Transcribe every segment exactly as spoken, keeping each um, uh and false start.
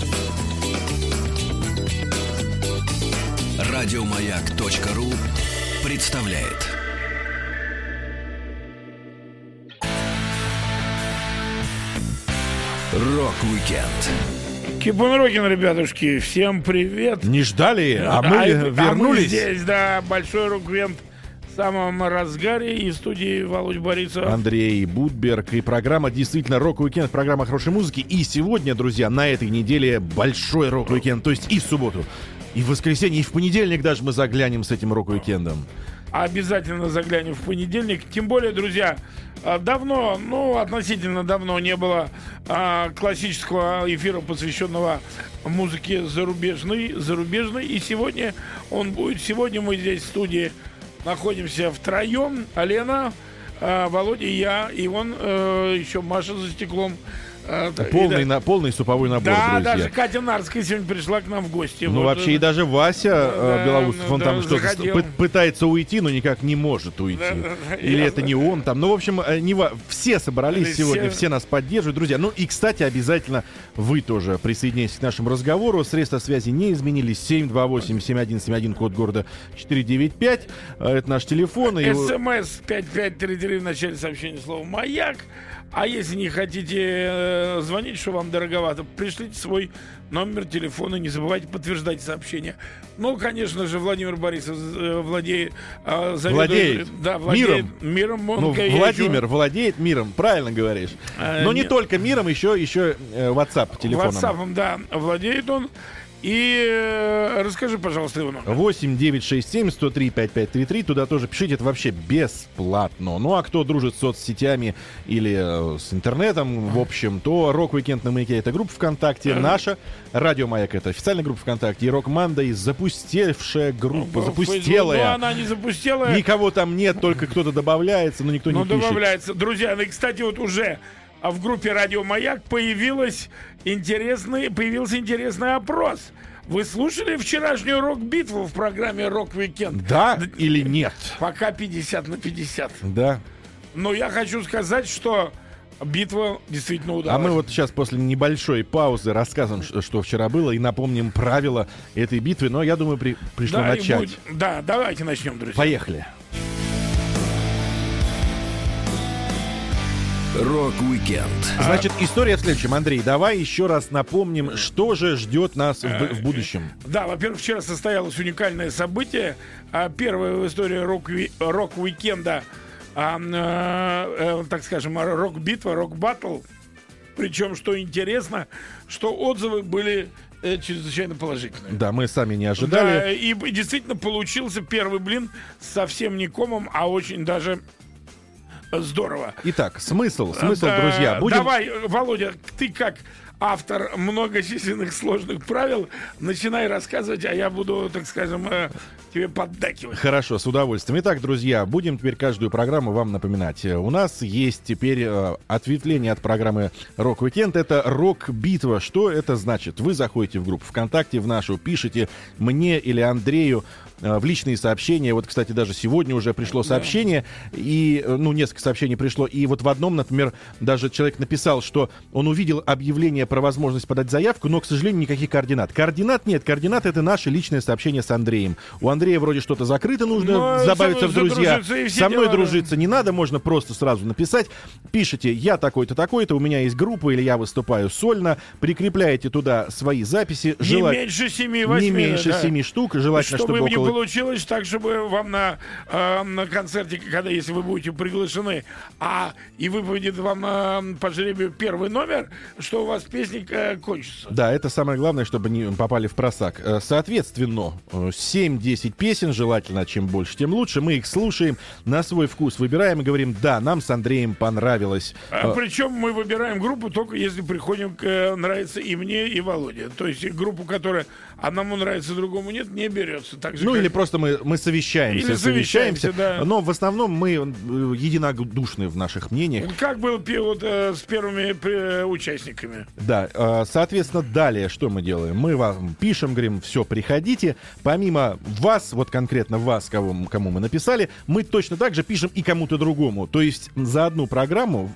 Радиомаяк.ру представляет. Рок-викенд. Кипунрокин, ребятушки, всем привет. Не ждали, а мы а, вернулись. А мы здесь, да, большой рок-викенд в самом разгаре. И в студии Володь Борисов, Андрей Будберг. И программа действительно рок-викенд, программа хорошей музыки. И сегодня, друзья, на этой неделе большой рок-викенд. То есть и в субботу, и в воскресенье, и в понедельник даже мы заглянем с этим рок-викендом. Обязательно заглянем в понедельник. Тем более, друзья, давно, ну, относительно давно не было а, классического эфира, посвященного музыке зарубежной, зарубежной. И сегодня он будет. Сегодня мы здесь в студии находимся втроем. Лена, а, Володя и я. И вон а, еще Маша за стеклом. Полный, и, на, полный суповой набор, да, друзья. Даже Катя Нарская сегодня пришла к нам в гости. Ну, вот, вообще, и даже Вася да, Белоусов, он да, там что-то пы- пытается уйти, но никак не может уйти. Да, Или я... это не он там. Ну, в общем, не ва... все собрались все... сегодня, все нас поддерживают, друзья. Ну, и, кстати, обязательно вы тоже присоединяйтесь к нашему разговору. Средства связи не изменились. семь два восемь семь один семь один, код города четыре девять пять. Это наш телефон. СМС пять пять три три в начале сообщения слова «Маяк». А если не хотите э, звонить, что вам дороговато, пришлите свой номер телефона, не забывайте подтверждать сообщение. Ну, конечно же, Владимир Борисов э, владеет, э, заведует, владеет, да, владеет миром. миром. Ну, Владимир еще... владеет миром, правильно говоришь. А, Но нет. не только миром, еще, еще э, WhatsApp телефоном. WhatsApp, да, владеет он. И э, расскажи, пожалуйста, его номер. восемь девятьсот шестьдесят семь сто три пятьдесят пять тридцать три. Туда тоже пишите, это вообще бесплатно. Ну, а кто дружит с соцсетями или э, с интернетом, в общем, то Рок-викенд на Маяке — это группа ВКонтакте. Наша Радио Маяк — это официальная группа ВКонтакте. И Рок-Мандай — запустевшая группа, запустелая. Ну, она не запустелая. Никого там нет, только кто-то добавляется, но никто но не пишет. добавляется. Друзья, ну и, кстати, вот уже... А в группе «Радио Маяк» появилась интересный, появился интересный опрос. Вы слушали вчерашнюю рок-битву в программе «Рок-викенд»? Да или нет? Пока пятьдесят на пятьдесят. Да. Но я хочу сказать, что битва действительно удалась. А мы вот сейчас после небольшой паузы расскажем, что вчера было, и напомним правила этой битвы. Но я думаю, при, пришло да, начать. Будет, да, давайте начнем, друзья. Поехали. Рок-викенд. Значит, история в следующем. Андрей, давай еще раз напомним, что же ждет нас в, в будущем. Да, во-первых, вчера состоялось уникальное событие. Первое в истории рок-ви- рок-викенда, а, а, так скажем, рок-битва, рок-баттл. Причем, что интересно, что отзывы были чрезвычайно положительные. Да, мы сами не ожидали. Да, и действительно получился первый блин совсем не комом, а очень даже... здорово. Итак, смысл, смысл, да, друзья. Будем... Давай, Володя, ты как автор многочисленных сложных правил, начинай рассказывать, а я буду, так скажем, тебе поддакивать. Хорошо, с удовольствием. Итак, друзья, будем теперь каждую программу вам напоминать. У нас есть теперь э, ответвление от программы «Рок-викенд». Это «Рок-битва». Что это значит? Вы заходите в группу ВКонтакте, в нашу, пишите мне или Андрею э, в личные сообщения. Вот, кстати, даже сегодня уже пришло сообщение, да. и, ну, несколько сообщений пришло. И вот в одном, например, даже человек написал, что он увидел объявление про возможность подать заявку, но, к сожалению, никаких координат. Координат нет. Координат — это наше личное сообщение с Андреем. У Андрея вроде что-то закрыто, нужно но добавиться в друзья. Со мной дела, дружиться да. не надо, можно просто сразу написать. Пишите: я такой-то, такой-то, у меня есть группа, или я выступаю сольно. Прикрепляете туда свои записи. Не Жела... меньше семи-восьми. Не меньше да. семи штук. Желательно, чтобы, чтобы не около... получилось так, чтобы вам на, э, на концерте, когда, если вы будете приглашены, а и выпадет вам э, по жребию первый номер, что у вас песня э, кончится. Да, это самое главное, чтобы не попали в просак. Соответственно, семь-десять песен, желательно, чем больше, тем лучше. Мы их слушаем, на свой вкус выбираем и говорим: да, нам с Андреем понравилось. А, причем мы выбираем группу только если приходим к нравится и мне, и Володе. То есть группу, которая одному нравится, другому нет, не берется. Так же, ну как... или просто мы, мы совещаемся. Или совещаемся, совещаемся да. Но в основном мы единодушны в наших мнениях. Как было вот, с первыми участниками. Да, соответственно, далее что мы делаем? Мы вам пишем, говорим: все, приходите. Помимо вас, вот конкретно вас, кого, кому мы написали, мы точно так же пишем и кому-то другому. То есть за одну программу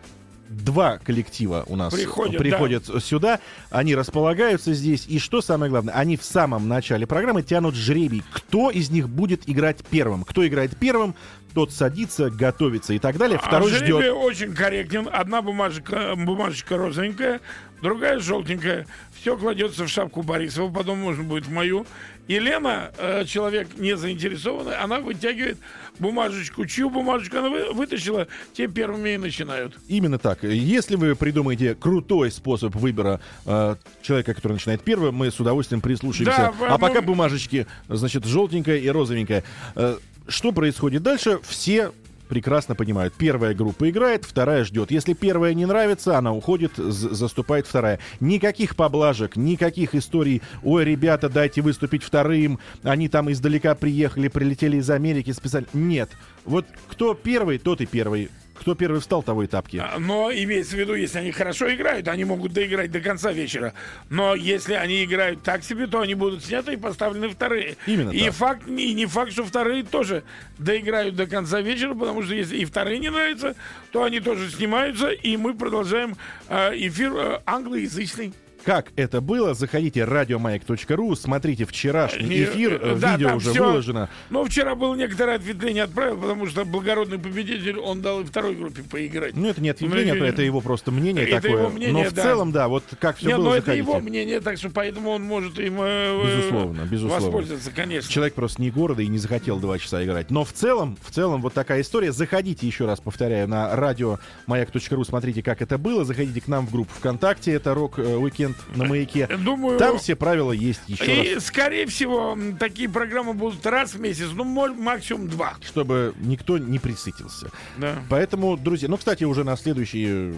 два коллектива у нас Приходят, приходят да. сюда, они располагаются здесь, и что самое главное, они в самом начале программы тянут жребий, кто из них будет играть первым. Кто играет первым, тот садится, готовится и так далее. Второй а жребий ждет. очень корректен. Одна бумажка, бумажечка розовенькая, другая желтенькая. Все кладется в шапку Борисова, потом можно будет в мою. И Лена, э, человек не заинтересованный, она вытягивает бумажечку. Чью бумажечку она вы, вытащила, те первыми и начинают. Именно так. Если вы придумаете крутой способ выбора э, человека, который начинает первым, мы с удовольствием прислушаемся. Да, а мы- пока бумажечки, значит, желтенькая и розовенькая. Э, что происходит дальше? Все прекрасно понимают. Первая группа играет, вторая ждет. Если первая не нравится, она уходит, з- заступает вторая. Никаких поблажек, никаких историй. Ой, ребята, дайте выступить вторым. Они там издалека приехали, прилетели из Америки специально. Нет. Вот кто первый, тот и первый. Кто первый встал, того и тапки. А, Но имеется в виду, если они хорошо играют, они могут доиграть до конца вечера. Но если они играют так себе, то они будут сняты и поставлены вторые. Именно и так. факт, и не факт, что вторые тоже доиграют до конца вечера, потому что если и вторые не нравятся, то они тоже снимаются, и мы продолжаем э, эфир э, англоязычный. Как это было, заходите радиомаяк точка ру, смотрите вчерашний Не, эфир, э, э, да, видео там уже всё. выложено. Но вчера было некоторое ответвление от правил, потому что благородный победитель, он дал и второй группе поиграть. Ну, это не ответвление, Ну, это его просто мнение это такое. его мнение, но в да. целом, да, вот как все Нет, было, но это заходите. его мнение, так что поэтому он может им э, Безусловно, безусловно. воспользоваться, конечно. Человек просто не города и не захотел два часа играть. Но в целом, в целом, вот такая история. Заходите, еще раз повторяю, на радиомаяк точка ру, смотрите, как это было. Заходите к нам в группу ВКонтакте, это Рок-уикенд на Маяке. Думаю, Там все правила есть еще и, раз. скорее всего, м, такие программы будут раз в месяц, ну, мол, максимум два. Чтобы никто не присытился. Да. Поэтому, друзья, ну, кстати, уже на следующий...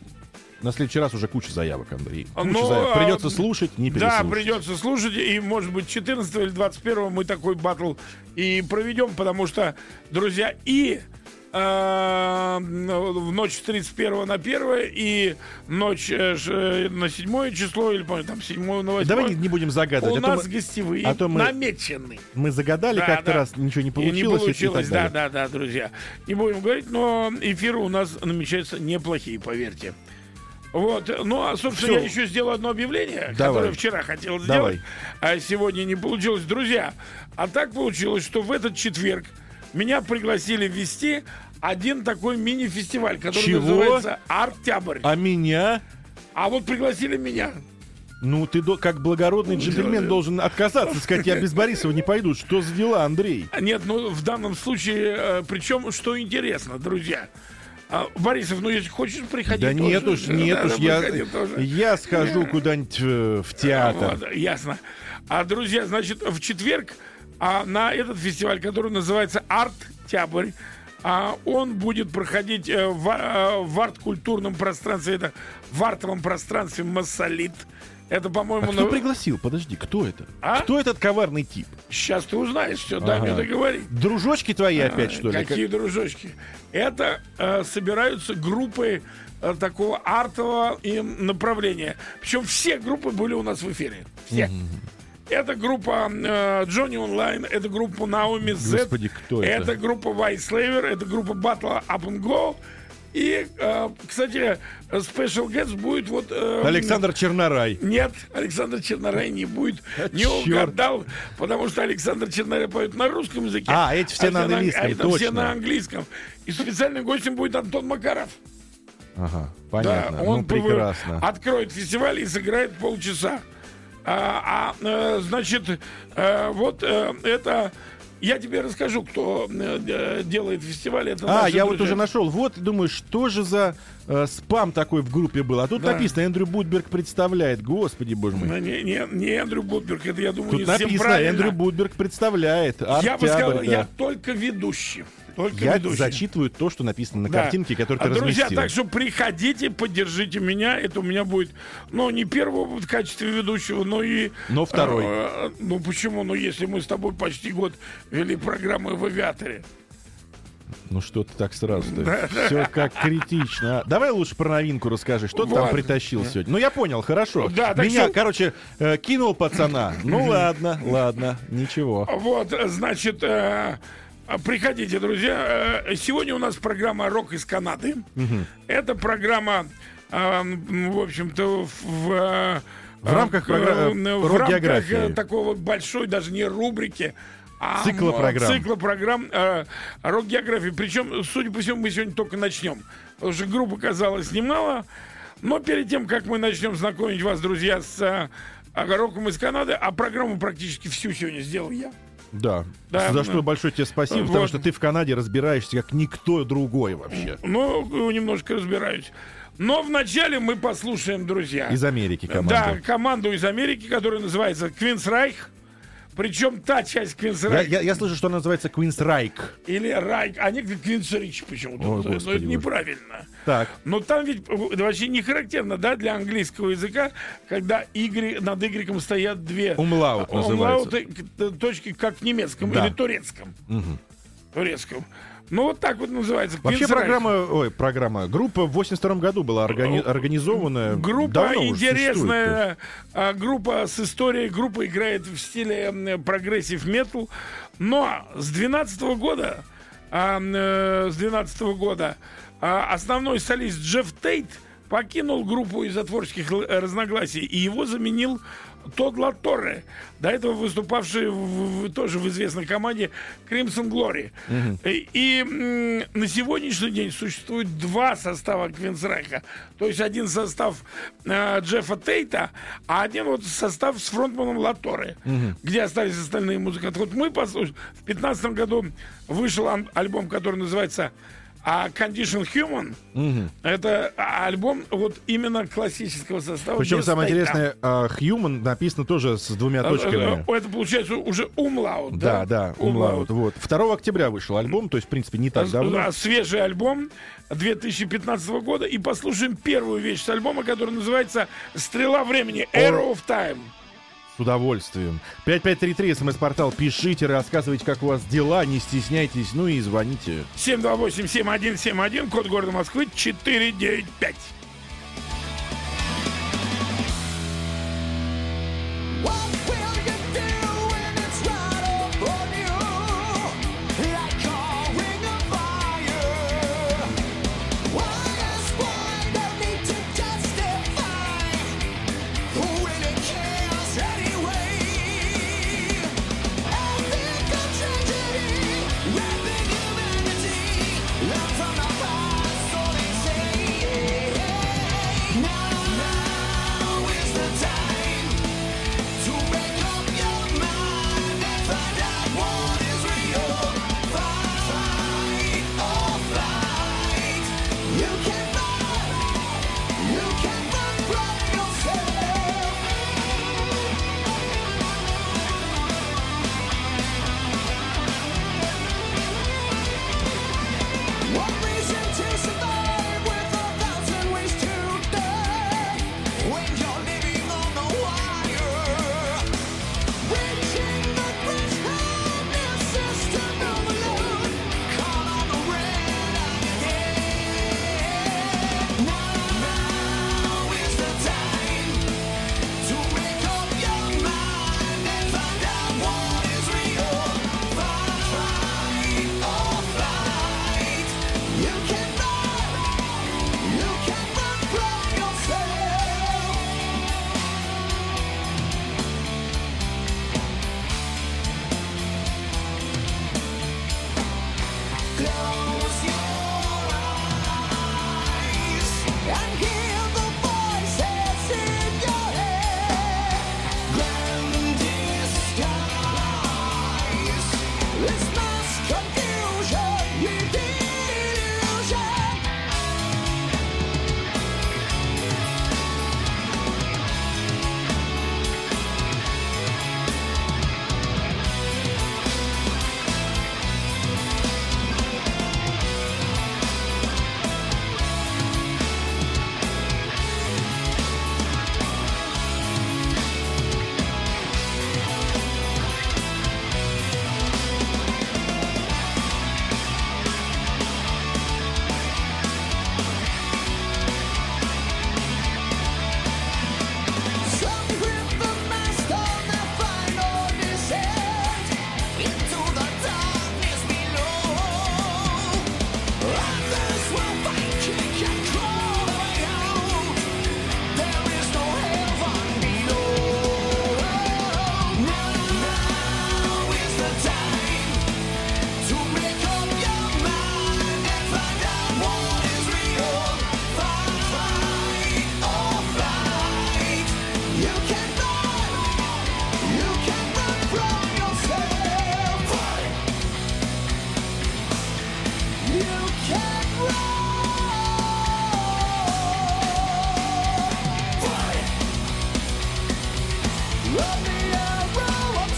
На следующий раз уже куча заявок, Андрей. Куча Ну, заявок. Придется а, слушать, не Да, переслушать. придется слушать, и, может быть, четырнадцатого или двадцать первого мы такой батл и проведем, потому что, друзья, и э, в ночь с тридцать первого на первое, и ночь э, ш- на седьмое число, или, помню, там, седьмое на восьмое, Давай не, не будем загадывать. у а то нас мы, гостевые а то мы- намечены. мы загадали Да, как-то да. раз, ничего не И получилось. не и- и получилось, так да, далее. да, да, друзья. Не будем говорить, но эфиры у нас намечаются неплохие, поверьте. Вот, ну, а, собственно, Всё. я еще сделаю одно объявление, Давай. которое вчера хотел сделать, Давай. а сегодня не получилось. Друзья, а так получилось, что в этот четверг меня пригласили вести один такой мини-фестиваль, который Чего? называется «Арттябрь». А меня? А вот пригласили меня. Ну, ты до- как благородный джентльмен должен отказаться, сказать, я без Борисова не пойду. Что за дела, Андрей? Нет, ну, в данном случае, э, причем, что интересно, друзья, а, Борисов, ну, если хочешь, приходи. Да тоже. нет уж, нет Да, уж, да, я, приходи тоже. я схожу куда-нибудь э, в театр. Вот, ясно. А, друзья, значит, в четверг а, на этот фестиваль, который называется «Арттябрь», а, он будет проходить э, в, а, в арт-культурном пространстве, это в артовом пространстве «Массолит». Это, А по-моему, кто на- пригласил? Подожди, кто это? А? Кто этот коварный тип? сейчас ты узнаешь, все, дай Ага. мне договорить. Дружочки твои опять, что ли? Какие дружочки? Это э, собираются группы э, такого артового им направления. Причем все группы были у нас в эфире. Все. Это группа э, Джонни Онлайн, это группа Наоми Z, Господи, кто это? это группа White Slaver, это группа Battle Up and Go. И, э, кстати, Special Guest будет вот... э, Александр Чернорай. Нет, Александр Чернорай не будет. А, Не чёрт. угадал, потому что Александр Чернорай поет на русском языке. А, эти все на английском, а это все точно. на английском. И специальным гостем будет Антон Макаров. Ага, понятно. Да, ну, он пов- прекрасно. откроет фестиваль и сыграет полчаса. А, а, э, значит, э, вот э, это... Я тебе расскажу, кто э, э, делает фестиваль. Это А, наши я вот друзья. уже нашел. Вот, думаю, что же за э, спам такой в группе был. А тут Да. написано, Эндрю Будберг представляет. Господи, боже мой. Ну, Не, не, не Эндрю Будберг, это, я думаю, Тут не совсем написано, правильно. Эндрю Будберг представляет. Я бы сказал, Арттябрь, да. я только ведущий. Только Я ведущий. зачитываю то, что написано на Да. картинке, которую ты А, друзья, разместил. так что приходите, поддержите меня. Это у меня будет, ну, не первого в качестве ведущего, но и... Но второй. э, ну, почему? Ну, если мы с тобой почти год вели программы в авиаторе. Ну что ты так сразу-то? Все как критично. А, Давай лучше про новинку расскажи. Что ты там Вот. притащил сегодня? Ну я понял, хорошо. Да, так Меня, что- короче, э, кинул пацана. Ну ладно, ладно, ничего. Вот, значит, э, Приходите, друзья. Э, Сегодня у нас программа «Рок из Канады». Это программа, э, в общем-то, в... э, В рамках программы в рамках «Рок-географии». такого большой, даже не рубрики, а Цикла программ. цикла программ э, «Рок-географии». Причем, судя по всему, мы сегодня только начнем. Потому что групп оказалось немало. Но перед тем, как мы начнем знакомить вас, друзья, с э, роком из Канады, а программу практически всю сегодня сделал я. Да. Да, За да. что большое тебе спасибо, Вот. потому что ты в Канаде разбираешься как никто другой вообще. Ну, немножко разбираюсь. Но вначале мы послушаем, друзья. Из Америки Да, команда. команду из Америки, которая называется Квинсрайх. Причем та часть Я, Квинсрайх я, я слышу, что она называется Queen's Райк. или Райк, а некоторые Квинсрич почему-то. Ой, называют. Но господи это боже. неправильно. Так. Но там ведь это вообще не характерно, да, для английского языка, когда игры, над игреком стоят две Умлаут называется. умлауты, к- точки, как в немецком Да. или турецком. Турецком. Ну, вот так вот называется. Вообще Квинсрайх. программа, ой, программа, группа в восемьдесят втором году была органи- организована. Группа давно уже интересная, а, группа с историей, группа играет в стиле м, прогрессив метал, но с двенадцатого года, а, э, с двенадцатого года а, основной солист Джефф Тейт покинул группу из-за творческих л- разногласий, и его заменил Тодд Ла Торре, до этого выступавший в- в- тоже в известной команде Crimson Glory. И, и, м, на сегодняшний день существует два состава Квинсрайха. То есть один состав э, Джеффа Тейта, а один вот состав с фронтманом Ла Торре, где остались остальные музыканты. Вот мы послушали. В пятнадцатом году вышел ан- альбом, который называется а Condition Human. Это а, альбом вот именно классического состава. Причем без самое Тейта. интересное, а, Human написано тоже с двумя точками. Э, Это получается уже умлаут. Да, да, умлаут. Вот. второго октября вышел альбом, то есть, в принципе, не так давно. Да, свежий альбом две тысячи пятнадцатого года. И послушаем первую вещь с альбома, который называется «Стрела времени». Arrow of Time. С удовольствием. пять пять три три, смс-портал. Пишите, рассказывайте, как у вас дела, не стесняйтесь, ну и звоните. семь два восемь семь один семь один, код города Москвы четыре девять пять. What will you do when it's right upon you? Like a ring of fire. Why is why no need to justify when it cares anyway? Ethical tragedy, rapid humanity, learn from the past, so they say. You can run, you can run from yourself. You can run. Run the arrow of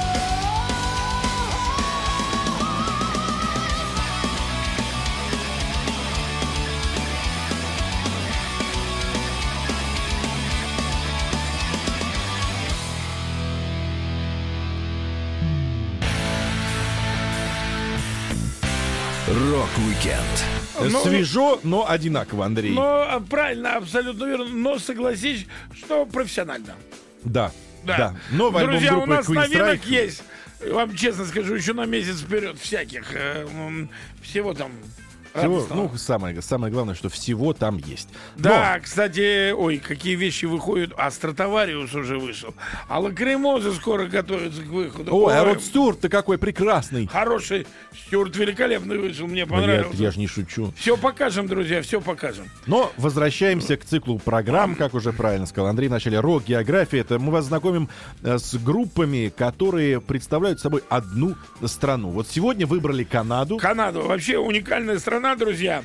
Рок-викенд. Ну, Свежо, но одинаково, Андрей. Но правильно, абсолютно верно. Но согласись, что профессионально. Да, да. Да. Новый альбом Друзья, у группы нас Queen новинок Strike. есть. Вам честно скажу, еще на месяц вперед всяких. э, м, Всего там. Всего, радостного. ну, самое, самое главное, что всего там есть. Да, кстати, ой, какие вещи выходят. А Стратовариус уже вышел. А Лакримоза скоро готовится к выходу. Ой, а Ой, Род Стюарт-то какой прекрасный. хороший. Стюарт великолепный вышел, мне Да я, понравился. я же не шучу. Все покажем, друзья, все покажем. Но возвращаемся к циклу программ, как уже правильно сказал Андрей в начале. Рок-география. Это мы вас знакомим э, с группами, которые представляют собой одну страну. Вот сегодня выбрали Канаду. Канада вообще уникальная страна, друзья.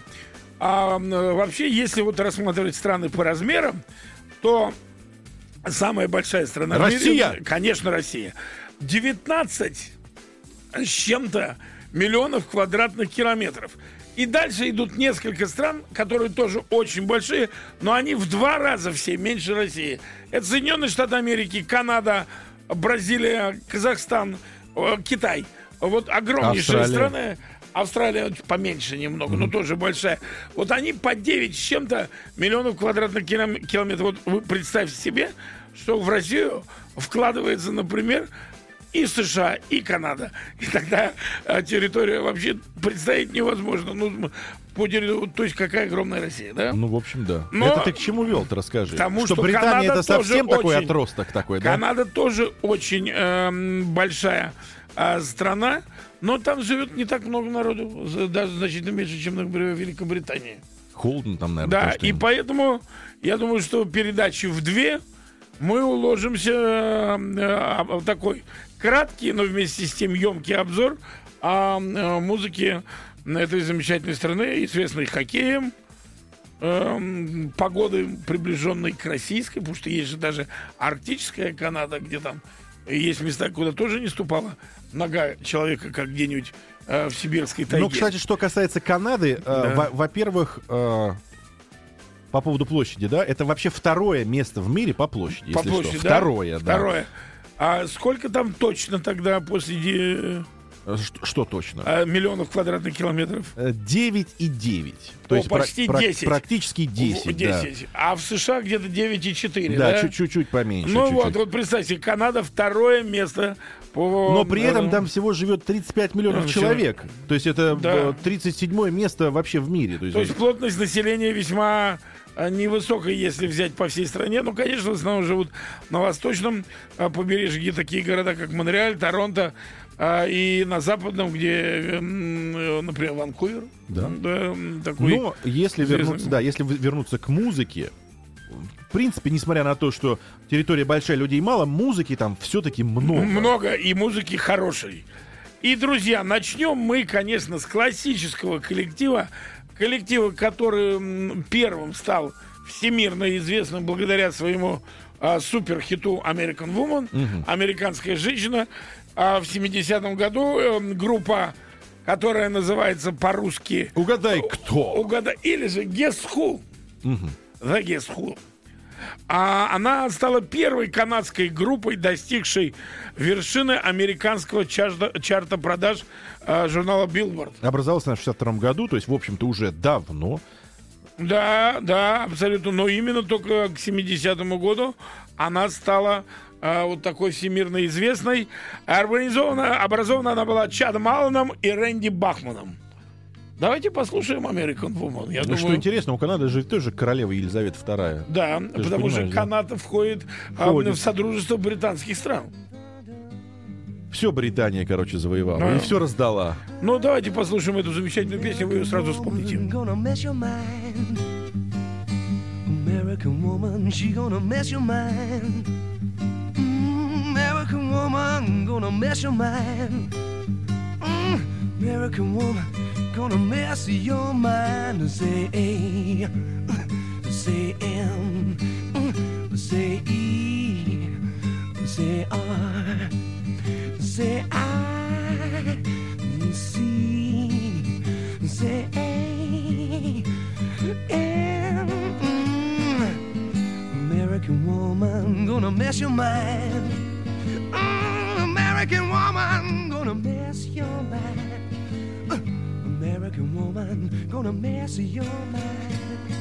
А, м, вообще, если вот рассматривать страны по размерам, то самая большая страна в Россия! мире, конечно, Россия. девятнадцать с чем-то миллионов квадратных километров. И дальше идут несколько стран, которые тоже очень большие, но они в два раза все меньше России. Это Соединенные Штаты Америки, Канада, Бразилия, Казахстан, э, Китай. Вот огромнейшие Австралия. страны. Австралия поменьше немного, но тоже большая. Вот они по девять с чем-то миллионов квадратных килом- километров. Вот вы представьте себе, что в Россию вкладывается, например, и США, и Канада. И тогда а, территория вообще представить невозможно. Ну, по территории, то есть какая огромная Россия, да? Ну, в общем, да. Но- Это ты к чему вел, ты расскажи. Потому что, что Британия Канада это совсем тоже такой очень- отросток такой, да? Канада тоже очень эм, большая а, страна, но там живет не так много народу, за- даже значительно меньше, чем, например, в Великобритании. Холодно там, наверное. Да, потому что и им- поэтому я думаю, что передачи в две мы уложимся э, э, в такой краткий, но вместе с тем емкий обзор о э, музыке этой замечательной страны, известной хоккеем, э, погоды, приближенной к российской, потому что есть же даже арктическая Канада, где там есть места, куда тоже не ступала нога человека, как где-нибудь э, в сибирской тайге. Ну, кстати, что касается Канады, э, Да. во- во-первых, э, по поводу площади, да, это вообще второе место в мире по площади, По если площади, что. да? Второе, да. Второе. А сколько там точно тогда после де- Э, Что, что точно? а, миллионов квадратных километров? Э, девять и девять. То О, есть пра- почти пра- десять. практически десять, В- десять. А в США где-то девять и четыре, да. да? Да, чуть- чуть-чуть поменьше. Ну чуть-чуть. вот, вот представьте, Канада второе место по... Но при этом э, там всего живет тридцать пять миллионов Ну, человек. То есть это Да. э, тридцать седьмое место вообще в мире. То есть, То есть плотность населения весьма а, невысокая, если взять по всей стране. Ну, конечно, в основном живут на восточном а, побережье, где такие города, как Монреаль, Торонто, а, и на западном, где, м, э, например, Ванкувер. Да. м, такой Но если известный. вернуться, да, если вы- вернуться к музыке, в принципе, несмотря на то, что территория большая, людей мало, музыки там все-таки много. много и музыки хорошей. И, друзья, начнем мы, конечно, с классического коллектива. Коллектива, который м, первым стал всемирно известным благодаря своему а, суперхиту American Woman, американская женщина. А в семидесятом году э, группа, которая называется по-русски Угадай, кто? Угадай, или же Guess Who. The Guess Who. А она стала первой канадской группой, достигшей вершины американского чарта, чарта продаж а, журнала Billboard. Образовался она в шестьдесят втором году, то есть, в общем-то, уже давно. Да, да, абсолютно. Но именно только к семидесятому году она стала а, вот такой всемирно известной. Организована, образована она была Чадом Алленом и Рэнди Бахманом. Давайте послушаем American Woman. Я Ну, думаю, что интересно, у Канады же тоже королева Елизавета вторая. да, же потому что понимаешь, да? Канада входит, а, Входит. в Содружество британских стран. Все Британия, короче, завоевала. Да. И все раздала. Ну, давайте послушаем эту замечательную песню, вы ее сразу вспомните. Gonna mess your mind. American woman, she gonna mess your mind. Mm, American woman, gonna mess your mind. Mm, American woman, gonna mess your mind. Say A, say M, mm, say E, say R, say I, C, say A, M. Mm, American woman, gonna mess your mind. Mm, American woman, gonna mess your mind. Uh, American woman, gonna mess your mind.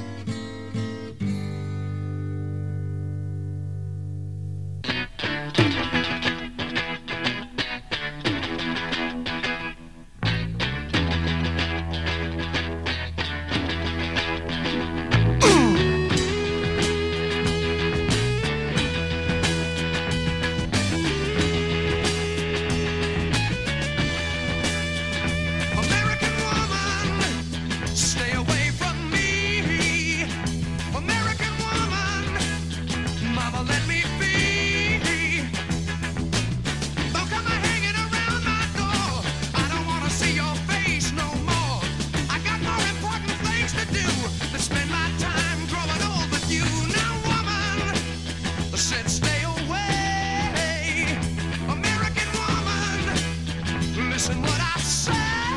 American woman, stay away from me. American woman, mama, let me be. Don't come a hanging around my door. I don't wanna see your face no more. I got more important things to do than spend my time growing old with you. Now, woman, I said stay away. American woman, listen what I say.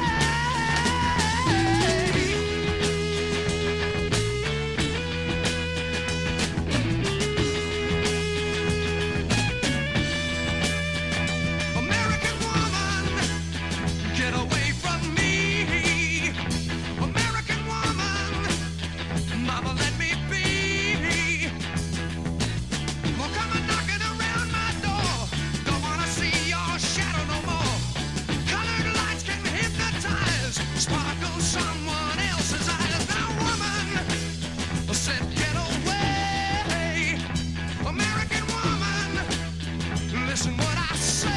American woman, get away from me. American woman, mama, let me be. Won't come a knocking around my door. Don't wanna see your shadow no more. Colored lights can hypnotize, sparkle someone else's eyes. Now, woman, I said get away. American woman, listen what I say.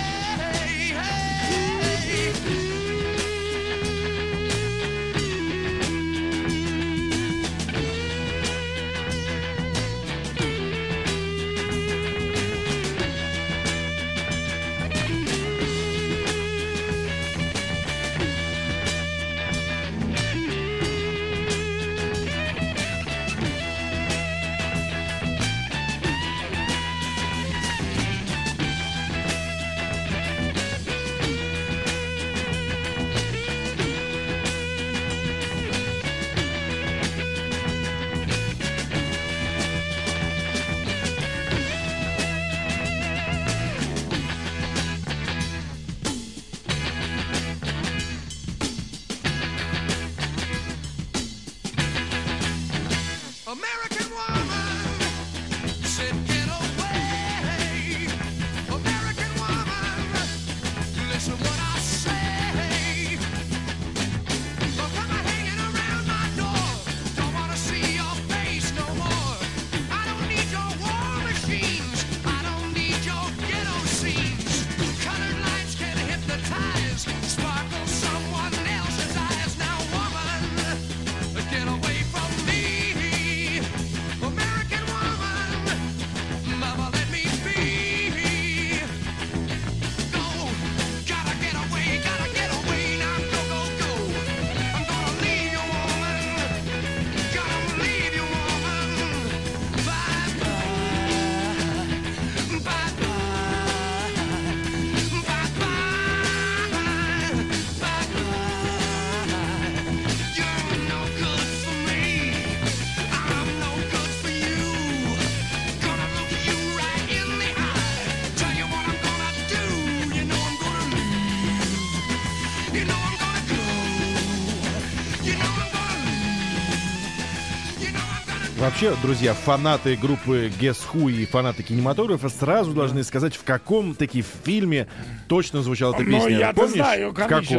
American woman, said get away. American woman, listen what I say. Don't come a hanging around my door. Don't wanna see your face no more. I don't need your war machines. I don't need your ghetto scenes. Colored lights can hypnotize, sparkle someone else's eyes. Now, woman, get away from me. American woman, mama, let me be. Go, gotta get away, gotta get away. Now, go, go, go. I'm gonna leave you, woman. Gonna leave you, woman. Bye, bye. Bye, bye. Bye, bye. Bye, bye. You're no good for me. I'm no good for you. Gonna look you right in the eye. Tell you what I'm gonna do. You know I'm gonna leave. You know I'm gonna go. You know I'm gonna leave. You know I'm gonna Вообще, друзья, фанаты группы Guess Who и фанаты кинематографа сразу должны сказать, в каком таки фильме точно звучала эта Ну, песня. я-то Помнишь? знаю, В конечно. каком?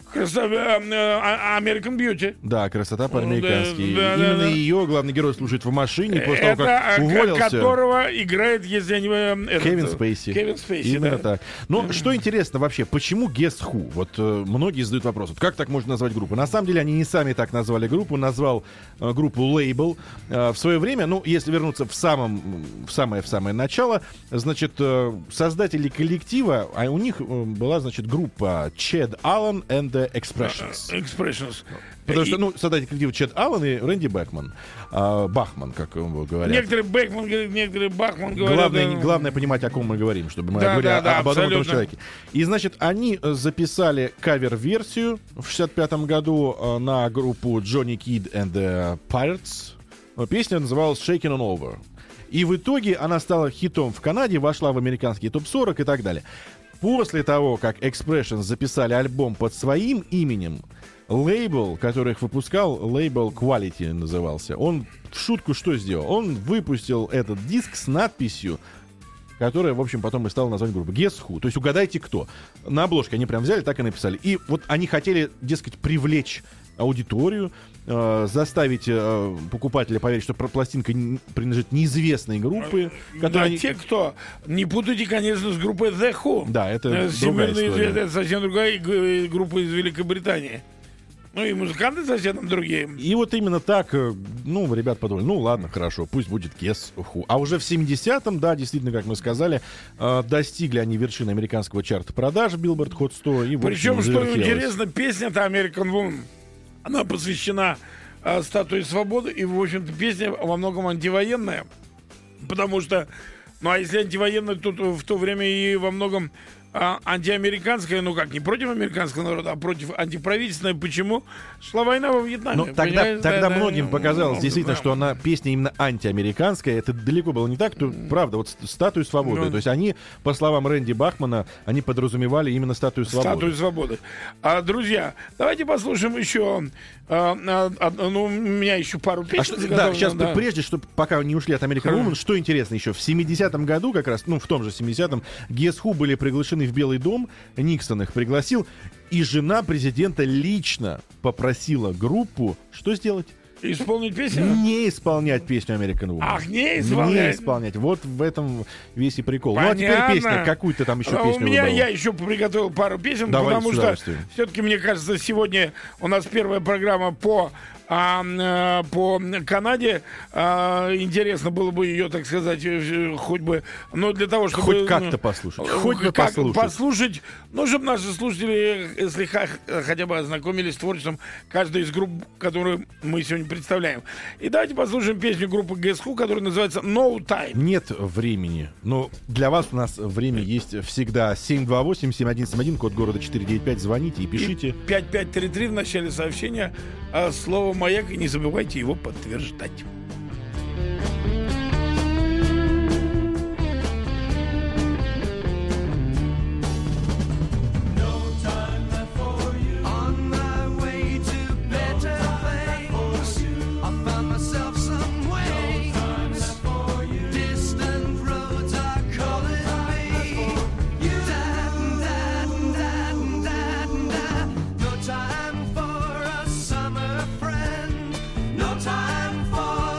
Красава- э, а- American Beauty. Да, красота по-американски. Да, да, Именно да. ее главный герой слушает в машине после того, Это как а, уволился. которого играет, если я не э, этот, Кевин э, Спейси. Кевин Спейси, Именно да. так. Но что интересно вообще, почему Guess Who? Вот э, многие задают вопрос, вот как так можно назвать группу? На самом деле они не сами так назвали группу, назвал э, группу Label. Э, в свое время, ну, если вернуться в, самом, в самое в самое начало, значит, э, создатели коллектива, а у них э, была, значит, группа Chad Allen and the Expressions. Expressions. Потому И что, ну, создатель коллектива Чед Аллен и Рэнди Бэкман. А, Бахман, как его говорят. Некоторые Бэкман говорят, некоторые Бахман говорят. Главное, да, главное понимать, о ком мы говорим, чтобы мы Да, говорили да, о- да, об одном и том абсолютно. человеке. И, значит, они э, записали кавер-версию в шестьдесят пятом году э, на группу Johnny Kidd and the Pirates. Э, Песня называлась Shaking on Over. И в итоге она стала хитом в Канаде, вошла в американский топ сорок и так далее. После того, как Expressions записали альбом под своим именем, лейбл, который их выпускал, лейбл Quality назывался, он в шутку что сделал? Он выпустил этот диск с надписью, которая, в общем, потом и стала названием группы Guess Who. То есть угадайте кто. На обложке они прям взяли, так и написали. И вот они хотели, дескать, привлечь аудиторию, э, заставить э, покупателя поверить, что про- пластинка не- принадлежит неизвестной группе, Да, которая... они- те, кто... Не путайте, конечно, с группой The Who. Да, это Э, другая всемирно история. известная, это совсем другая г- группа из Великобритании. Ну и музыканты совсем там другие. И вот именно так, э, ну, ребят подумали, ну, ладно, хорошо, пусть будет Guess Who. А уже в семидесятом, да, действительно, как мы сказали, э, достигли они вершины американского чарта продаж Billboard Hot сто. И, в общем, Причем, что завертелось. интересно, песня-то American Woman, она посвящена э, статуе свободы, и, в общем-то, песня во многом антивоенная, потому что, ну, а если антивоенная, то в то время и во многом а, антиамериканская, ну как, не против американского народа, а против антиправительственная. Почему? Шла война во Вьетнаме. Но тогда, понимаешь? тогда Да, да, многим ну, показалось ну, действительно, да. что она песня именно антиамериканская. Это далеко было не так. То, правда, вот ст- статую свободы. Ну, То есть они, по словам Рэнди Бахмана, они подразумевали именно статую свободы. Статую свободы. А, друзья, давайте послушаем еще. а, а, а, ну, у меня еще пару песен. А что- да, заготовлено, сейчас да. прежде, чтобы пока не ушли от American Woman, что интересно еще, в семидесятом году, как раз, ну, в том же семидесятом, Guess Who были приглашены в Белый дом, Никсон их пригласил, и жена президента лично попросила группу, что сделать? Исполнить песню? Не исполнять песню American Woman. Ах, не исполнять? Не исполнять. Вот в этом весь и прикол. Ну, а Понятно. теперь песня, какую ты там еще А песню у меня выбрал? я еще приготовил пару песен, Давай, потому с что удовольствием. все-таки, мне кажется, сегодня у нас первая программа по, а, а, по Канаде. А, интересно было бы ее, так сказать, э, хоть бы, ну, для того, чтобы... Хоть как-то ну, послушать. э, Хоть бы как- послушать. послушать. Ну, чтобы наши слушатели, если ха- хотя бы ознакомились с творчеством каждой из групп, которую мы сегодня представляем. И давайте послушаем песню группы Guess Who, которая называется No Time. Нет времени. Но для вас у нас время есть всегда. семь два восемь семь один семь один, код города четыре девять пять. Звоните и пишите. пять пять три три в начале сообщения, а слово «Маяк», и не забывайте его подтверждать. On my way to better things, I found myself some ways. Distant roads are calling me. Da, da, da, da, da. No time for a summer friend. No time for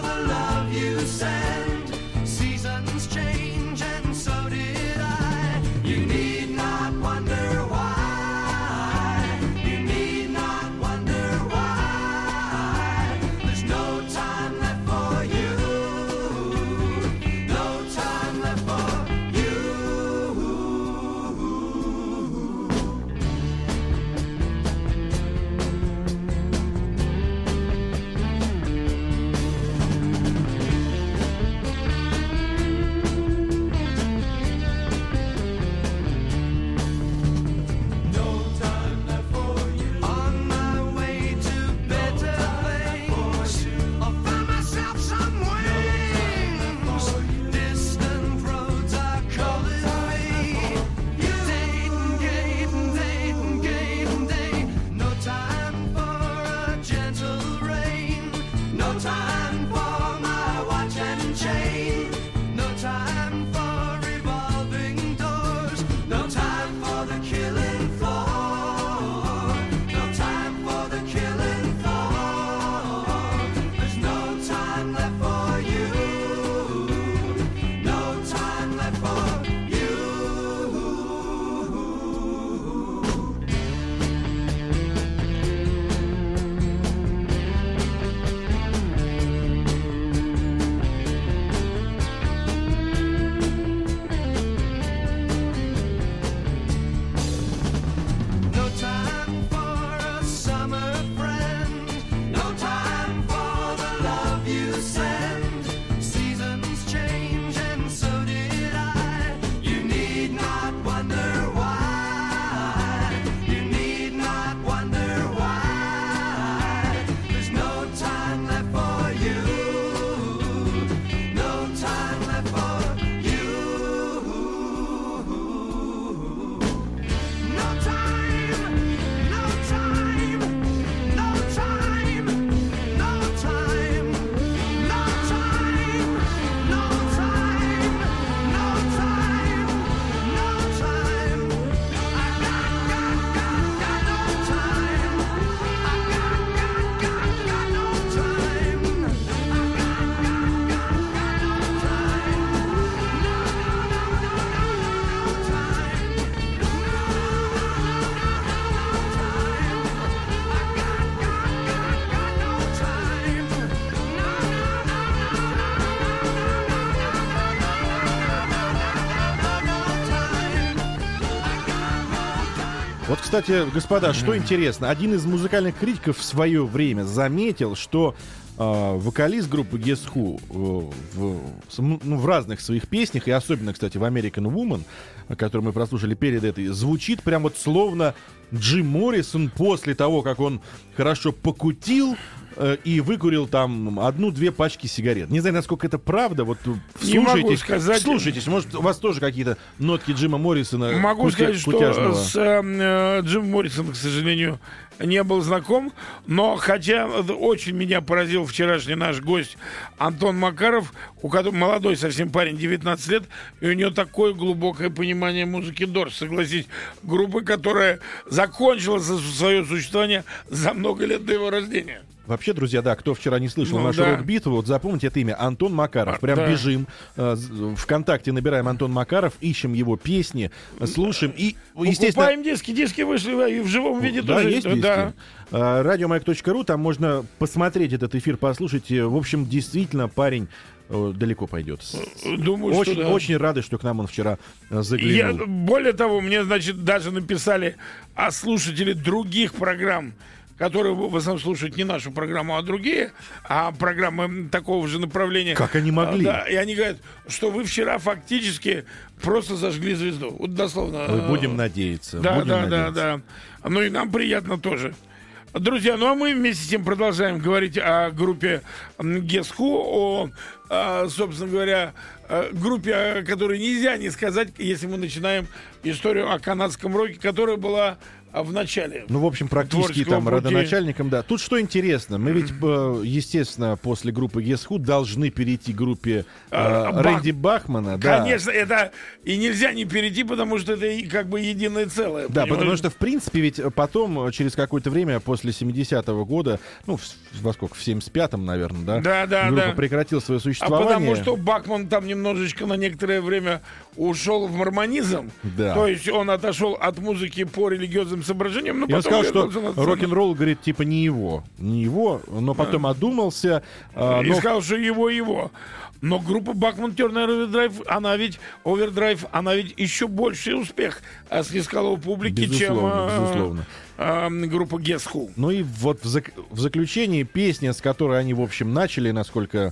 Вот, кстати, господа, что интересно, один из музыкальных критиков в свое время заметил, что э, вокалист группы Guess Who э, в, с- ну, в разных своих песнях, и особенно, кстати, в American Woman, который мы прослушали перед этой, звучит прям вот словно Джим Моррисон после того, как он хорошо покутил э, и выкурил там одну-две пачки сигарет. Не знаю, насколько это правда, вот Не могу вслушайтесь, сказать. вслушайтесь, может, у вас тоже какие-то нотки Джима Моррисона Могу кутя- сказать, что кутяжного? с э, Джимом Моррисоном, к сожалению, не был знаком, но хотя очень меня поразил вчерашний наш гость Антон Макаров, у которого молодой совсем парень, девятнадцать лет, и у него такое глубокое понимание музыки Дорс, согласись, группы, которая закончила со- свое существование за много лет до его рождения. Вообще, друзья, да, кто вчера не слышал Ну, нашу да. рок-битву, вот запомните это имя, Антон Макаров. А, Прям да. бежим, э, з- ВКонтакте набираем Антон Макаров, ищем его песни, э, слушаем и, естественно... Покупаем диски, диски вышли и в живом виде Да, тоже. есть диски. Да. Э, радиомаяк точка ру, там можно посмотреть этот эфир, послушать. Э, В общем, действительно, парень э, далеко пойдет. С- Думаю, Очень, что да. очень рады, что к нам он вчера э, Я, заглянул. более того, мне, значит, даже написали о слушатели других программ, которые в в основном слушают не нашу программу, а другие, а программы такого же направления. Как они могли? А, Да, и они говорят, что вы вчера фактически просто зажгли звезду. Вот дословно. Мы э, будем надеяться. Да, будем да, да, надеяться. да. Ну и нам приятно тоже. Друзья, ну а мы вместе с тем продолжаем говорить о группе м, Guess Who, о, а, собственно говоря, э, группе, о которой нельзя не сказать, если мы начинаем историю о канадском роке, которая была а, в начале. Ну, в общем, практически Творческого там пути. родоначальником, да. Тут что интересно, мы ведь, э, естественно, после группы Guess Who должны перейти к группе э, А, Бах- Рэнди Бахмана. Да. Конечно, это и нельзя не перейти, потому что это и как бы единое целое. Да, потому понимаешь? что, в принципе, ведь потом, э, через какое-то время, после семидесятого года, ну, в, во сколько, в семьдесят пятом, наверное, да? Да, да, группа да. прекратила свое А существование. потому что Бакман там немножечко на некоторое время ушел в мормонизм. Да. То есть он отошел от музыки по религиозным соображениям. Но И он потом сказал, что вернулся на сцену. рок-н-ролл, говорит, типа не его. Не его, но потом одумался. э, И но сказал, что его-его. Но группа Бакман Тернер Овердрайв, она ведь Овердрайв, она ведь еще больший успех а, снискала у публики, Безусловно, чем а, безусловно. а, группа Guess Who. Ну и вот в, зак- в заключении песня, с которой они, в общем, начали, насколько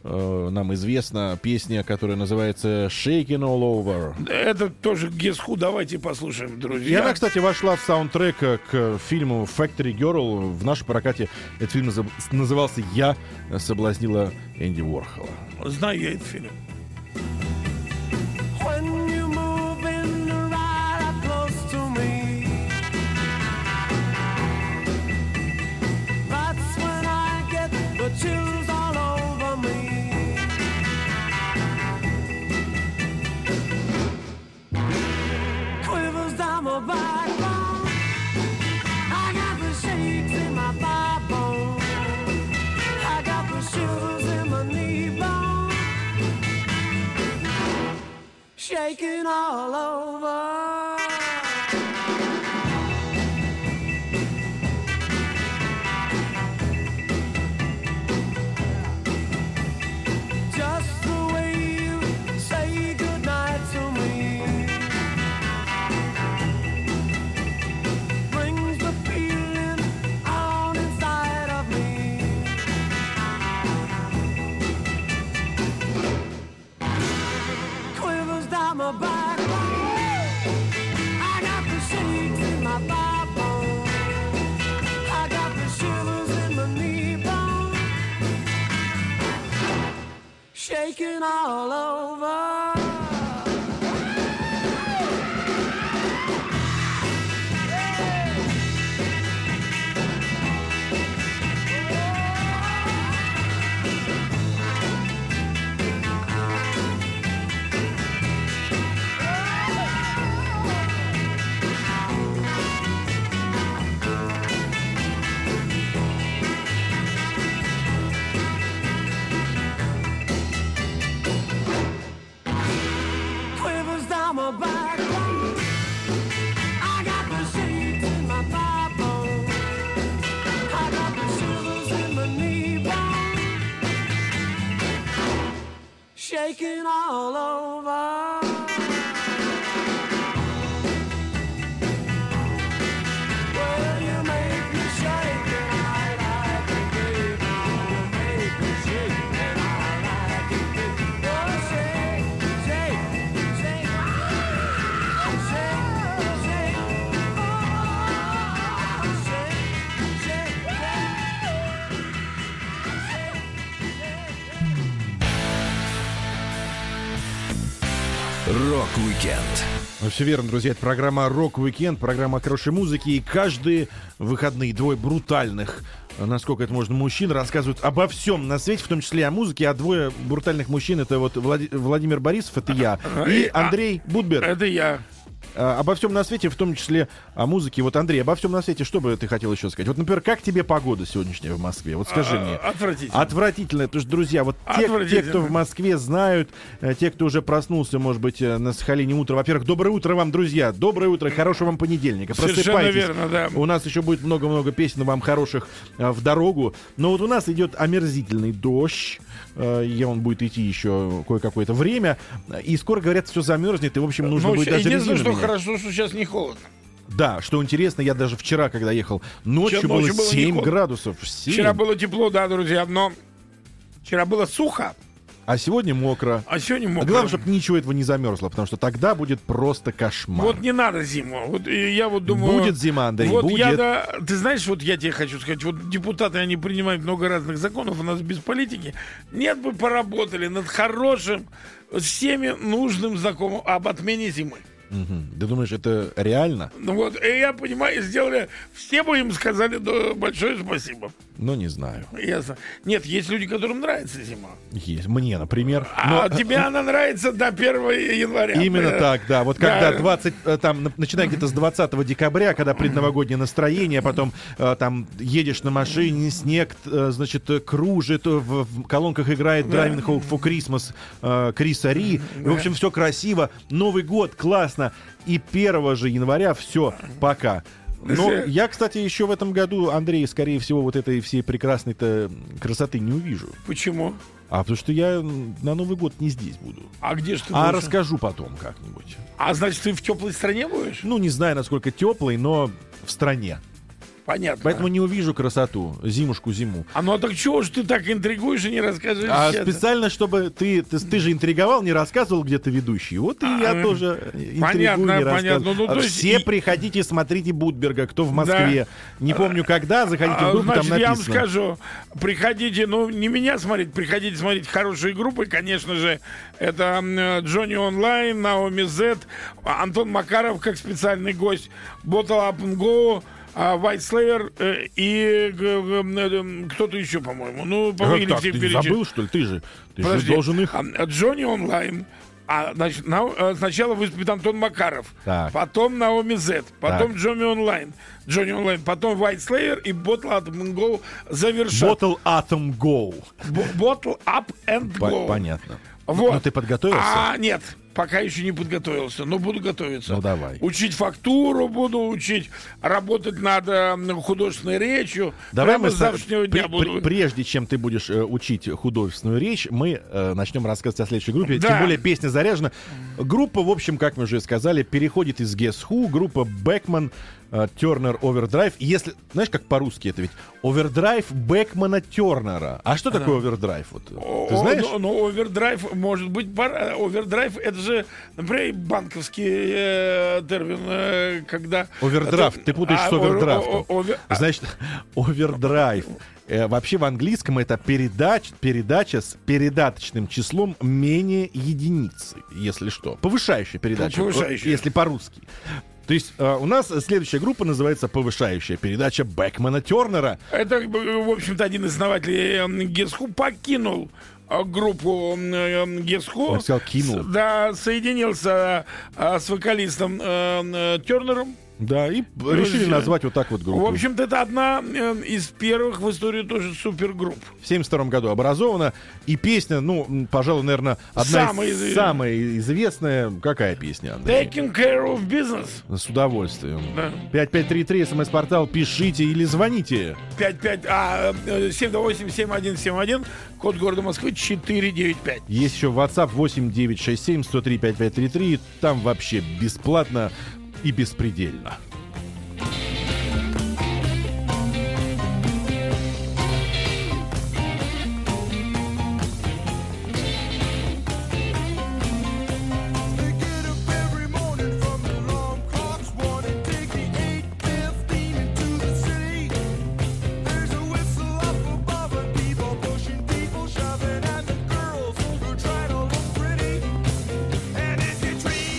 э, нам известно, песня, которая называется «Shaking All Over». Это тоже Guess Who, давайте послушаем, И друзья. она, кстати, вошла в саундтрек э, к фильму «Factory Girl». В нашем прокате этот фильм назыв- назывался «Я соблазнила Энди Уорхола». Знаю я этот фильм. When you move in right up close to me, that's when I get the chills all over me. Quivers down my backbone, I got the shakes in my thigh bone, I got the shivers in my knee bone, shaking all over. Just the way you say goodnight to me brings the feeling on inside of me. Quivers down my backbone, I got the shakes in my backbone, I got the shivers in my knee bone, shaking all over. Quivers down my backbone, I got the shakes in my backbone, I got the shivers in my knee bone, shaking all over. Рок-викенд. Все верно, друзья. Это программа «Рок-викенд», программа о хорошей музыке. И каждые выходные двое брутальных, насколько это можно, мужчин рассказывают обо всем на свете, в том числе о музыке. А двое брутальных мужчин — это вот Влади- Владимир Борисов, это я, и Андрей Будберг. Это я. А, обо всем на свете, в том числе о музыке. Вот, Андрей, обо всем на свете, что бы ты хотел еще сказать? Вот, например, как тебе погода сегодняшняя в Москве? Вот скажи А, мне. Отвратительно. Отвратительно. Потому что, друзья, вот те, те, Отвратительно. кто в Москве знают, э, те, кто уже проснулся, может быть, э, на Сахалине утро. Во-первых, доброе утро вам, друзья. Доброе утро, хорошего вам понедельника. Совершенно Просыпайтесь. верно, да. У нас еще будет много-много песен вам хороших э, в дорогу. Но вот у нас идет омерзительный дождь. Э, и он будет идти еще кое-какое-то время. И скоро, говорят, все замерзнет. И, в общем, нужно Ну, будет даже единственное, резину что менять. хорошо, что сейчас не холодно. Да, что интересно, я даже вчера, когда ехал, ночью Вчера было ночью было не семь холодно. градусов. семь. Вчера было тепло, да, друзья, но вчера было сухо, А сегодня мокро. а сегодня А мокро. главное, чтобы ничего этого не замерзло, потому что тогда будет просто кошмар. Вот не надо зиму. Вот и я вот думаю... Будет зима, Андрей, вот будет. Я, да, ты знаешь, вот я тебе хочу сказать, вот депутаты, они принимают много разных законов, у нас без политики. Нет бы поработали над хорошим, всеми нужным законом об отмене зимы. Мгм. Ты думаешь, это реально? Ну вот, и я понимаю, сделали, все бы им сказали да, большое спасибо. Ну, не знаю. Ясно. Нет, есть люди, которым нравится зима. Есть. Мне, например. А Но, тебе она нравится до первого января. Именно Э, так, да. Вот когда да. двадцать, э, там, на- начиная где-то с двадцатого декабря, когда предновогоднее настроение, потом э, там едешь на машине, снег, э, значит, э, кружит, э, в, в колонках играет Driving Home for Christmas э, Криса Ри. И, в общем, все красиво. Новый год, классно. И первого же января все, пока. Но Если- я, кстати, еще в этом году, Андрей, скорее всего, вот этой всей прекрасной-то красоты не увижу. Почему? А потому что я м, на Новый год не здесь буду. А где ж ты А будешь? расскажу потом как-нибудь. А значит, ты в теплой стране будешь? Ну, не знаю, насколько теплый, но в стране. Понятно. Поэтому не увижу красоту, зимушку, зиму. А ну а так чего ж ты так интригуешь и не рассказываешь? А честно? специально, чтобы ты, ты, ты же интриговал, не рассказывал, где ты ведущий. Вот и я А, тоже интригую, понятно, не понятно. рассказываю. Ну, то есть Все и- приходите, смотрите Будберга, кто в Москве. Не помню когда, заходите А, в группу, там значит, я вам написано. скажу, приходите, ну, не меня смотреть, приходите смотреть хорошие группы, конечно же, это м, Джонни Онлайн, Наоми Зет, Антон Макаров как специальный гость, Bottle Up and Go, а, White Slayer э, и г- г- э, кто-то еще, по-моему. Ну, Как по-моему, так? всех Ты перечислить. забыл, что ли? Ты же, ты же Подожди, должен их... а, Джонни Онлайн. А, значит, на- а, сначала выступит Антон Макаров, Так. потом Наоми Зет, потом Так. Джонни Онлайн, Джонни Онлайн, потом White Slayer и Bottle Up and Go завершат. Bottle Atom Go. Б- Bottle Up and По- Go. Понятно. Вот. Ну, ты подготовился? А, нет, пока еще не подготовился, но буду готовиться. Ну, давай. Учить фактуру буду учить, работать над э, художественной речью. Давай Прямо мы с с- завтрашнего пр- дня пр- буду. прежде чем ты будешь э, учить художественную речь, мы э, начнем рассказывать о следующей группе. Да. Тем более песня заряжена. Группа, в общем, как мы уже сказали, переходит из Guess Who. Группа Бэкман, э, Тернер, Овердрайв. Если, знаешь, как по-русски это ведь? Овердрайв Бэкмана Тернера. А что такое овердрайв? Вот, ты О, знаешь? Ну, ну, овердрайв, может быть, бар- э, овердрайв, это же, например, банковский э, термин, э, когда... Овердрафт. это- Ты путаешь а, с о- овердрафтом. о- о- овер- а, Значит, овердрайв. Э, Вообще в английском это передач, передача с передаточным числом менее единицы, если что. Повышающая передача, Повышающая. э, если по-русски. То есть э, у нас следующая группа называется «Повышающая передача Бэкмана Тернера». Это, э, в общем-то, один из основателей э, Guess Who покинул э, группу э, Guess Who. Он сказал, кинул. С- Да, соединился э, с вокалистом э, э, Тернером. Да, и решили назвать вот так вот группу. В общем-то, это одна э, из первых в истории тоже супергрупп. В семьдесят втором году образована. И песня, ну, м, пожалуй, наверное, одна Самая из изв- самая известная. Какая песня, Андрей? Taking care of business. С удовольствием. Да. пять пять три три, смс-портал, пишите или звоните. пять пять, а, э, семь два восемь семь один семь один, код города Москвы четыре девять пять. Есть еще WhatsApp восемь девять шесть семь сто три пять пять три три. Там вообще бесплатно и беспредельно. They get up every morning from the long clocks, wanting take the eight fifteen into the city. There's a whistle up above and people pushing, people shoving, and the girls who try to look pretty. And if you treat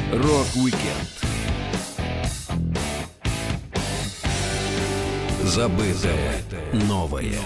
Рок-викенд. Забытое новое.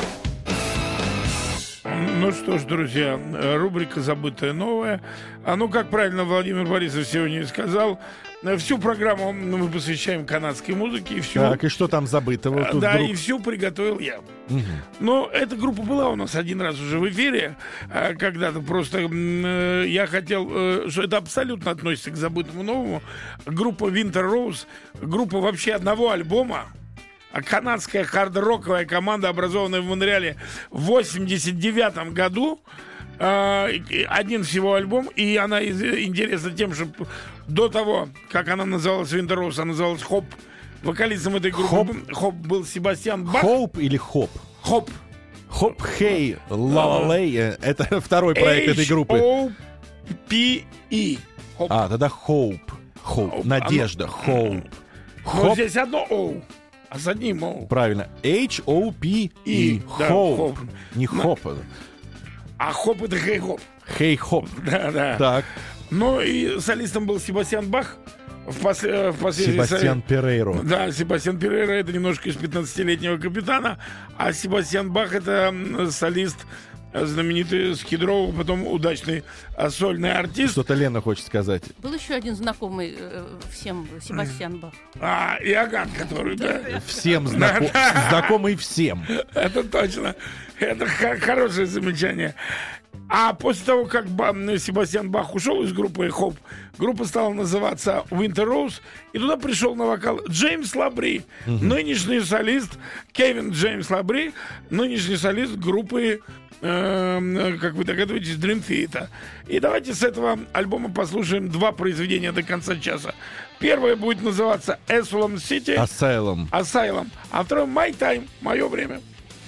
Ну что ж, друзья, рубрика «Забытое новое». А ну, как правильно Владимир Борисович сегодня и сказал, всю программу мы посвящаем канадской музыке. И всю, Так, и что там забытого? Тут да, вдруг- и всю приготовил я. Но эта группа была у нас один раз уже в эфире, а, когда-то просто м, э, я хотел, э, что это абсолютно относится к забытому новому. Группа Winter Rose, группа вообще одного альбома. А канадская хард-роковая команда, образованная в Монреале в восемьдесят девятом году. Э, и один всего альбом. И она из- интересна тем, что до того, как она называлась Winter Rose, она называлась Хоп. Вокалистом этой группы Хоп? был- Хоп был Себастьян Бах. Хоуп или Хоп? Хоп. Хоп, хей, лалалей. э, Это второй проект этой группы. H-O-P-E. Хоп. А, тогда Хоуп. Хоуп. Хоуп. Надежда. Хоуп. Но Хоп. здесь одно O, а с одним O. Правильно. H-O-P-E. И, да, Хоуп. Хоуп. Не Хоп. А Хоп это хей-хоп. Хей, Хоп. Да, да. Так. Ну и солистом был Себастьян Бах. В, после, в последней Себастьян Перейро. Да, Себастьян Перейра это немножко из пятнадцатилетнего капитана, а Себастьян Бах это м, солист э, знаменитый Скидрова, потом удачный э, сольный артист. Что-то Лена хочет сказать. Был еще один знакомый э, всем, Себастьян Бах. А, Иоганн, который, да, Всем знако- знакомый всем. это точно. Это х- хорошее замечание. А после того, как Ба- Себастьян Бах ушел из группы Хоп, группа стала называться Winter Rose, и туда пришел на вокал Джеймс Лабри, нынешний солист, Кевин Джеймс Лабри, нынешний солист группы, э, как вы догадываетесь, Dream Theater. И давайте с этого альбома послушаем два произведения до конца часа. Первое будет называться Asylum City, Asylum. Asylum, а второе My Time, мое время.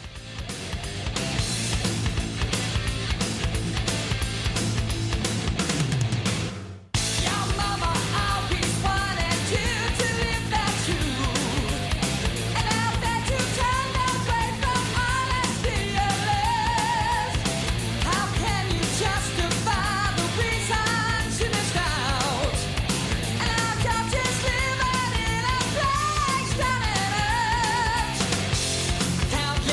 Your mama always wanted you to live that truth, and I bet you turned away from honesty or less. How can you justify the reasons you missed out? And I got just living in a place down in earth. Count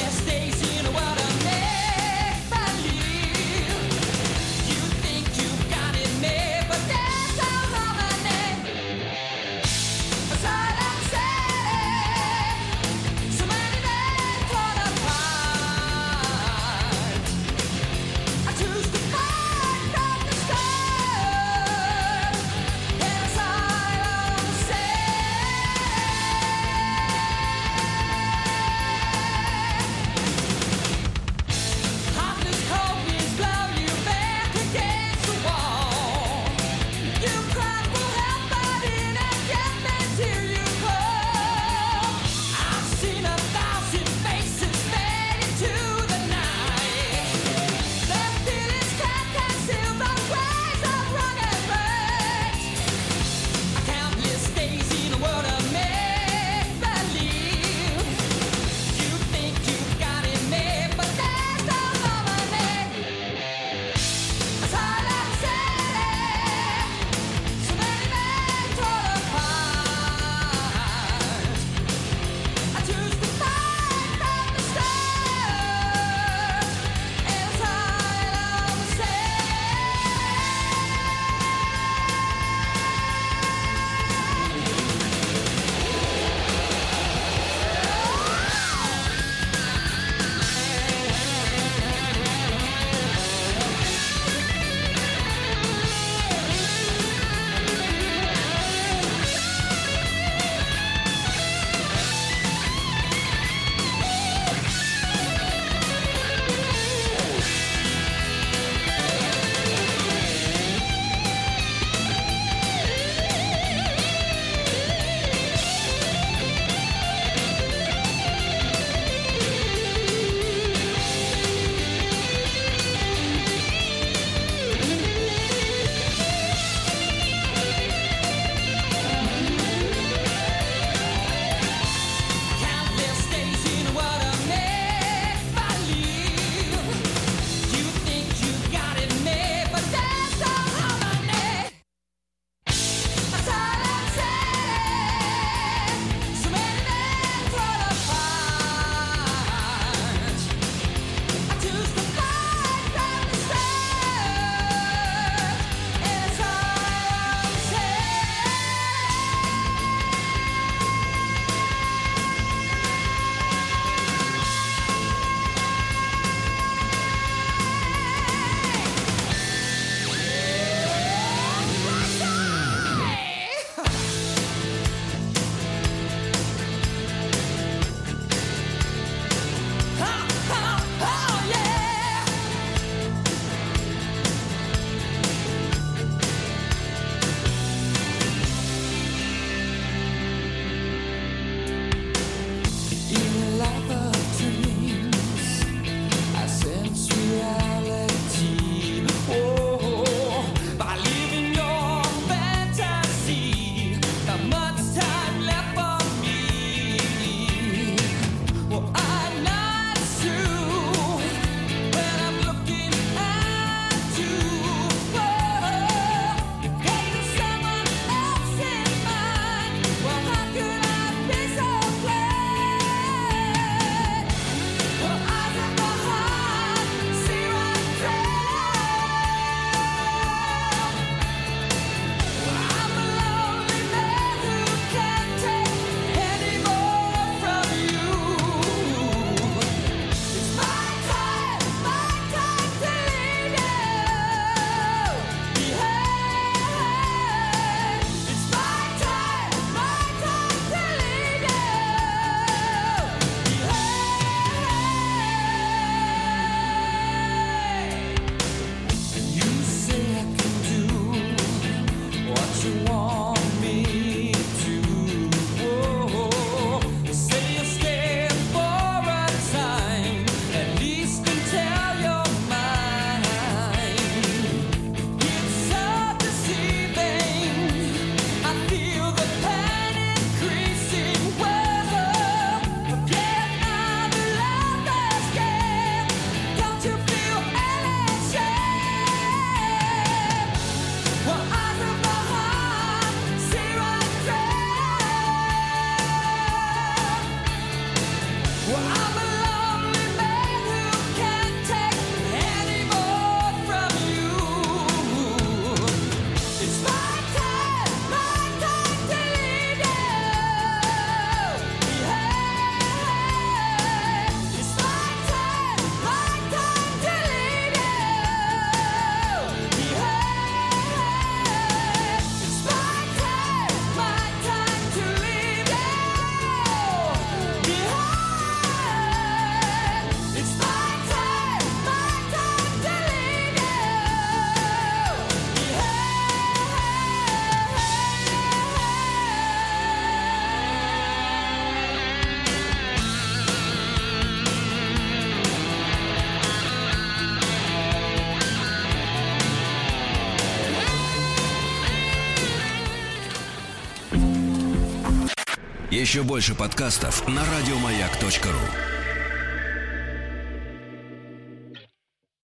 Еще больше подкастов на радиомаяк точка ру.